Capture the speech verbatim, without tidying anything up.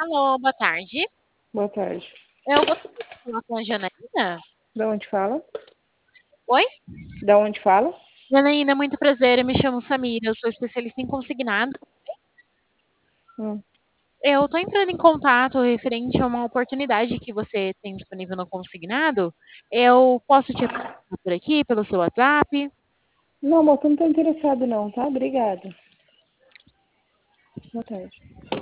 Alô, boa tarde. Boa tarde. Eu gostaria de falar com a Janaína. Da onde fala? Oi? Da onde fala? Janaína, muito prazer. Eu me chamo Samira, eu sou especialista em consignado. Hum. Eu estou entrando em contato referente a uma oportunidade que você tem disponível no consignado. Eu posso te apresentar por aqui, pelo seu WhatsApp? Não, moço, não tô interessado não, tá? Obrigada. Boa tarde.